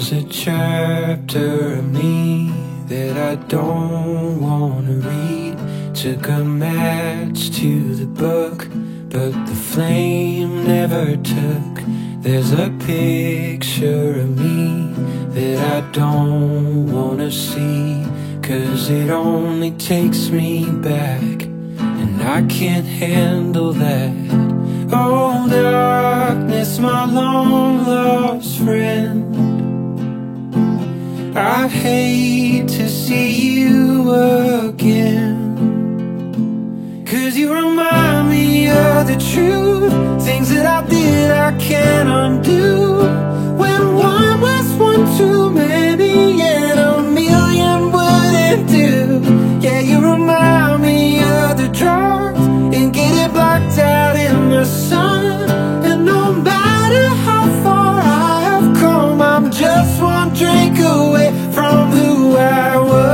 There's a chapter of me that I don't wanna read. Took a match to the book, but the flame never took. There's a picture of me that I don't wanna see, 'cause it only takes me back, and I can't handle that. Oh, darkness, my long lost friend, I'd hate to see you again, 'cause you remind me of the truth, things that I did I can't undo. When one was one too many and a million wouldn't do. Yeah, you remind me of the drugs and getting blacked out in the sun. And no matter how far I have come, I'm just one drink away from who I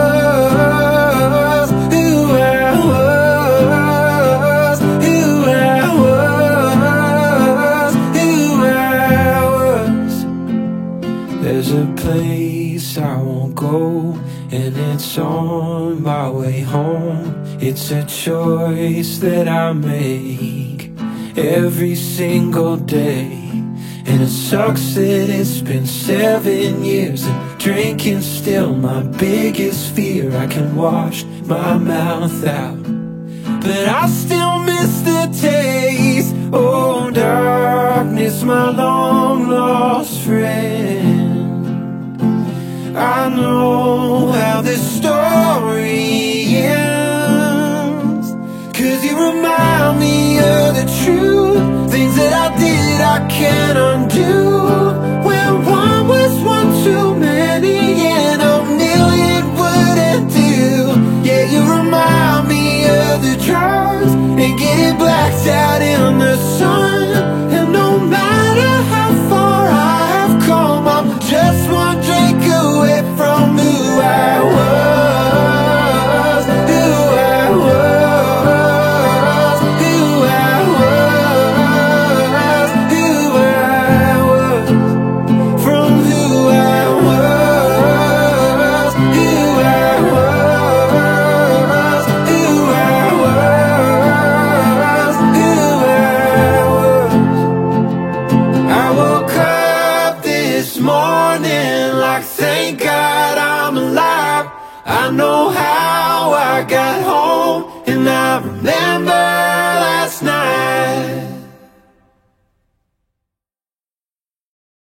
was, who I was, who I was, who I was. There's a place I won't go, and it's on my way home. It's a choice that I make every single day, and it sucks that it's been 7 years and drinking's still my biggest fear. I can wash my mouth out, but I still miss the taste. Oh, darkness, my long lost friend, I know how this story ends, 'cause you remind me of the truth, things that I did I can't undo. When one was one too many and a million wouldn't do. Yeah, you remind me of the drugs and getting blacked out in the sun. And no matter how far I have come, I'm just one drink away from who I was, who I was, who I was, who I was, from who I was, who I was, who I was, who I was. I woke up this morning like, thank God I'm alive. I know how I got home, and I remember